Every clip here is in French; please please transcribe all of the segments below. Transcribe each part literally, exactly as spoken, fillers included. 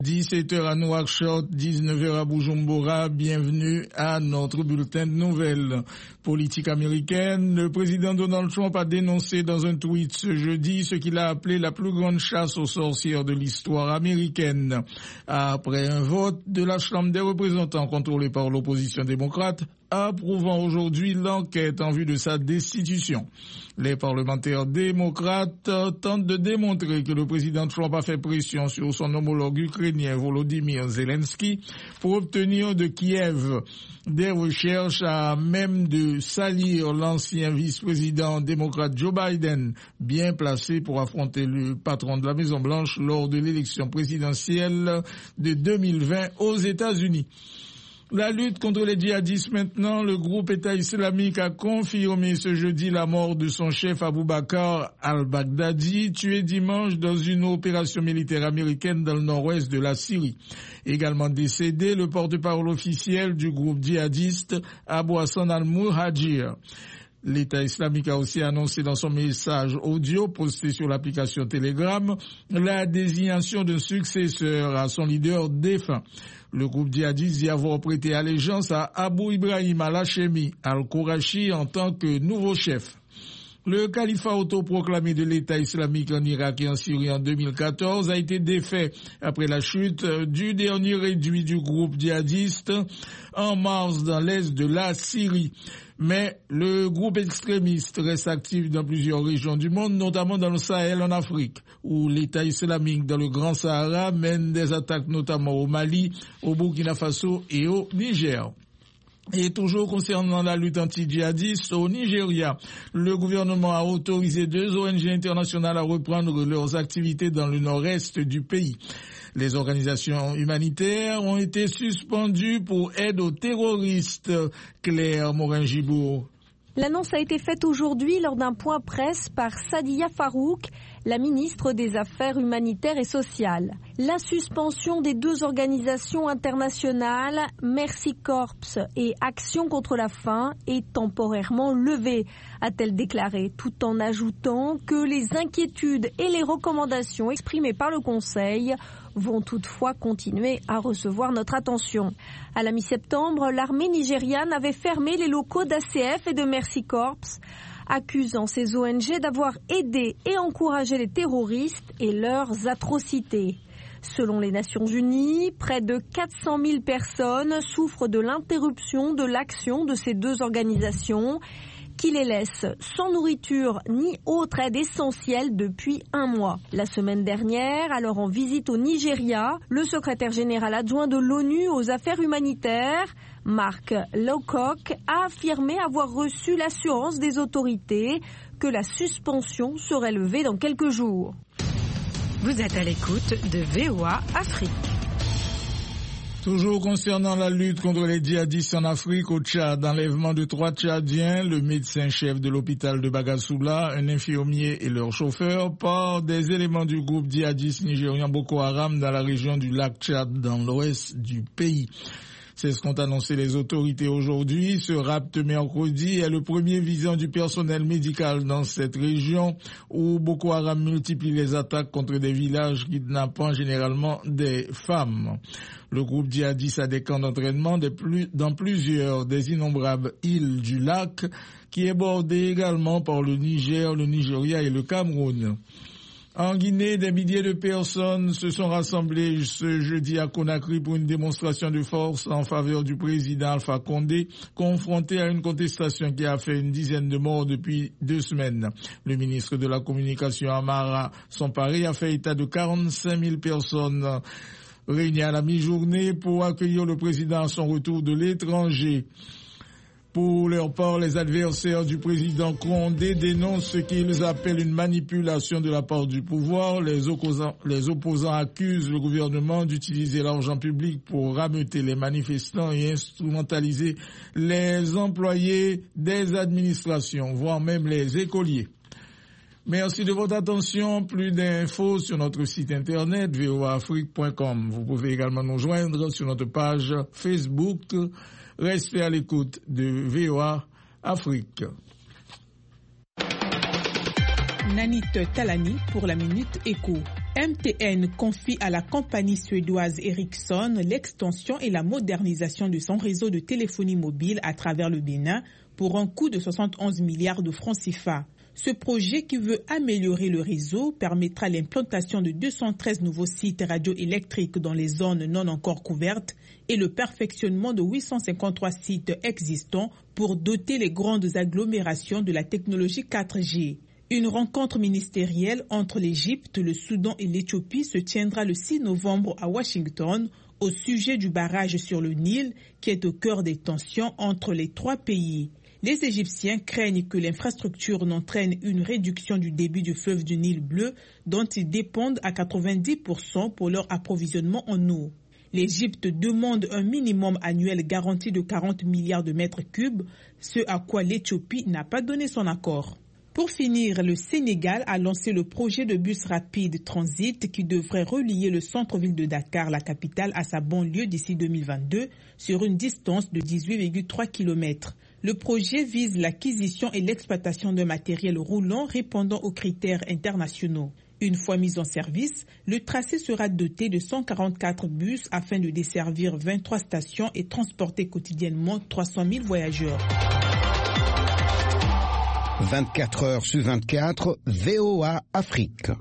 dix-sept heures à Nouakchott, dix-neuf heures à Bujumbura, bienvenue à notre bulletin de nouvelles. Politique américaine, le président Donald Trump a dénoncé dans un tweet ce jeudi ce qu'il a appelé la plus grande chasse aux sorcières de l'histoire américaine. Après un vote de la Chambre des représentants contrôlée par l'opposition démocrate, approuvant aujourd'hui l'enquête en vue de sa destitution. Les parlementaires démocrates tentent de démontrer que le président Trump a fait pression sur son homologue ukrainien Volodymyr Zelensky pour obtenir de Kiev des recherches à même de salir l'ancien vice-président démocrate Joe Biden, bien placé pour affronter le patron de la Maison-Blanche lors de l'élection présidentielle de deux mille vingt aux États-Unis. La lutte contre les djihadistes maintenant, le groupe État islamique a confirmé ce jeudi la mort de son chef Abou Bakr al-Baghdadi, tué dimanche dans une opération militaire américaine dans le nord-ouest de la Syrie. Également décédé, le porte-parole officiel du groupe djihadiste Abu Hassan al-Muhajir. L'État islamique a aussi annoncé dans son message audio posté sur l'application Telegram la désignation d'un successeur à son leader défunt. Le groupe djihadiste dit avoir prêté allégeance à Abu Ibrahim al-Hashemi al-Qurashi en tant que nouveau chef. Le califat autoproclamé de l'État islamique en Irak et en Syrie en deux mille quatorze a été défait après la chute du dernier réduit du groupe djihadiste en mars dans l'est de la Syrie. Mais le groupe extrémiste reste actif dans plusieurs régions du monde, notamment dans le Sahel en Afrique, où l'État islamique dans le Grand Sahara mène des attaques notamment au Mali, au Burkina Faso et au Niger. Et toujours concernant la lutte anti-djihadiste, au Nigeria, le gouvernement a autorisé deux O N G internationales à reprendre leurs activités dans le nord-est du pays. Les organisations humanitaires ont été suspendues pour aide aux terroristes. Claire Morin-Gibourg. L'annonce a été faite aujourd'hui lors d'un point presse par Sadiya Farouk, la ministre des Affaires humanitaires et sociales. La suspension des deux organisations internationales, Mercy Corps et Action contre la faim, est temporairement levée, a-t-elle déclaré, tout en ajoutant que les inquiétudes et les recommandations exprimées par le Conseil vont toutefois continuer à recevoir notre attention. À la mi-septembre, l'armée nigériane avait fermé les locaux d'A C F et de Mercy Corps, accusant ces O N G d'avoir aidé et encouragé les terroristes et leurs atrocités. Selon les Nations Unies, près de quatre cent mille personnes souffrent de l'interruption de l'action de ces deux organisations qui les laissent sans nourriture ni autre aide essentielle depuis un mois. La semaine dernière, alors en visite au Nigeria, le secrétaire général adjoint de l'ONU aux affaires humanitaires, Mark Lowcock, a affirmé avoir reçu l'assurance des autorités que la suspension serait levée dans quelques jours. Vous êtes à l'écoute de V O A Afrique. Toujours concernant la lutte contre les djihadistes en Afrique, au Tchad, enlèvement de trois Tchadiens, le médecin-chef de l'hôpital de Bagassoula, un infirmier et leur chauffeur, par des éléments du groupe djihadiste nigérian Boko Haram dans la région du lac Tchad, dans l'ouest du pays. C'est ce qu'ont annoncé les autorités aujourd'hui. Ce rapt mercredi est le premier visant du personnel médical dans cette région où Boko Haram multiplie les attaques contre des villages kidnappant généralement des femmes. Le groupe djihadiste a des camps d'entraînement dans plusieurs des innombrables îles du lac qui est bordé également par le Niger, le Nigeria et le Cameroun. En Guinée, des milliers de personnes se sont rassemblées ce jeudi à Conakry pour une démonstration de force en faveur du président Alpha Condé, confronté à une contestation qui a fait une dizaine de morts depuis deux semaines. Le ministre de la Communication, Amara Sampare, a fait état de quarante-cinq mille personnes réunies à la mi-journée pour accueillir le président à son retour de l'étranger. Pour leur part, les adversaires du président Condé dénoncent ce qu'ils appellent une manipulation de la part du pouvoir. Les opposants, les opposants accusent le gouvernement d'utiliser l'argent public pour rameuter les manifestants et instrumentaliser les employés des administrations, voire même les écoliers. Merci de votre attention. Plus d'infos sur notre site internet v o a afrique point com. Vous pouvez également nous joindre sur notre page Facebook. Restez à l'écoute de V O A Afrique. Nanit Talani pour la Minute Éco. M T N confie à la compagnie suédoise Ericsson l'extension et la modernisation de son réseau de téléphonie mobile à travers le Bénin pour un coût de soixante et onze milliards de francs C F A. Ce projet, qui veut améliorer le réseau, permettra l'implantation de deux cent treize nouveaux sites radioélectriques dans les zones non encore couvertes et le perfectionnement de huit cent cinquante-trois sites existants pour doter les grandes agglomérations de la technologie quatre G. Une rencontre ministérielle entre l'Égypte, le Soudan et l'Éthiopie se tiendra le six novembre à Washington au sujet du barrage sur le Nil qui est au cœur des tensions entre les trois pays. Les Égyptiens craignent que l'infrastructure n'entraîne une réduction du débit du fleuve du Nil bleu dont ils dépendent à quatre-vingt-dix pour cent pour leur approvisionnement en eau. L'Égypte demande un minimum annuel garanti de quarante milliards de mètres cubes, ce à quoi l'Éthiopie n'a pas donné son accord. Pour finir, le Sénégal a lancé le projet de bus rapide transit qui devrait relier le centre-ville de Dakar, la capitale, à sa banlieue d'ici deux mille vingt-deux sur une distance de dix-huit virgule trois kilomètres. Le projet vise l'acquisition et l'exploitation d'un matériel roulant répondant aux critères internationaux. Une fois mis en service, le tracé sera doté de cent quarante-quatre bus afin de desservir vingt-trois stations et transporter quotidiennement trois cent mille voyageurs. vingt-quatre heures sur vingt-quatre, V O A Afrique.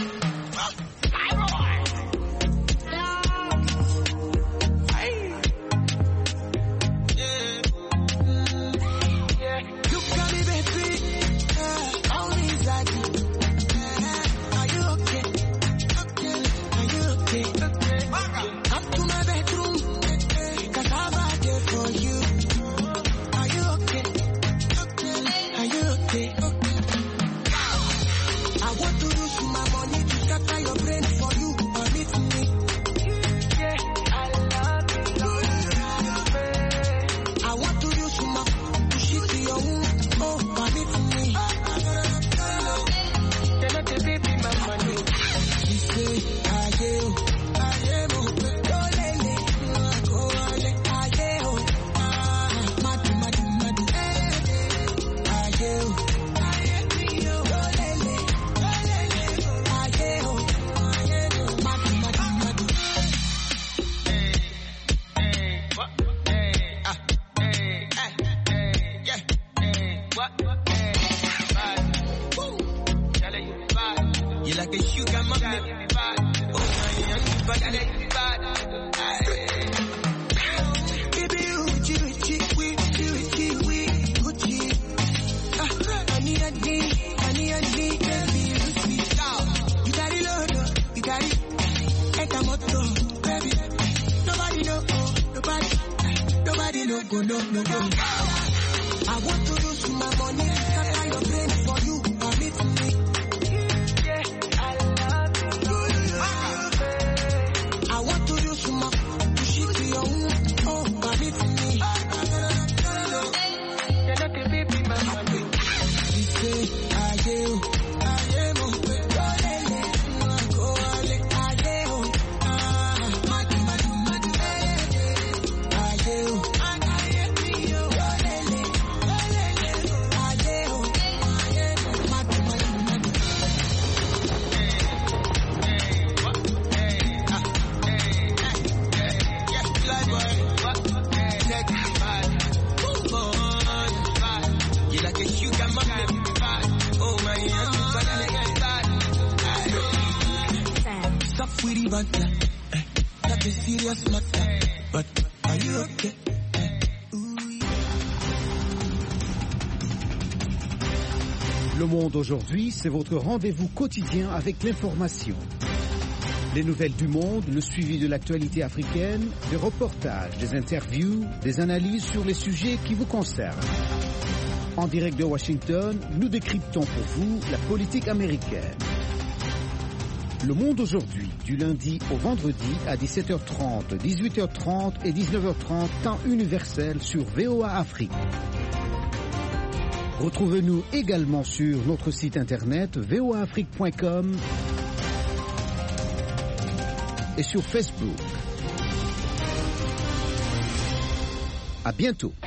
Le Monde aujourd'hui, c'est votre rendez-vous quotidien avec l'information. Les nouvelles du monde, le suivi de l'actualité africaine, des reportages, des interviews, des analyses sur les sujets qui vous concernent. En direct de Washington, nous décryptons pour vous la politique américaine. Le Monde aujourd'hui, du lundi au vendredi à dix-sept heures trente, dix-huit heures trente et dix-neuf heures trente, temps universel sur V O A Afrique. Retrouvez-nous également sur notre site internet v o a afrique point com et sur Facebook. À bientôt.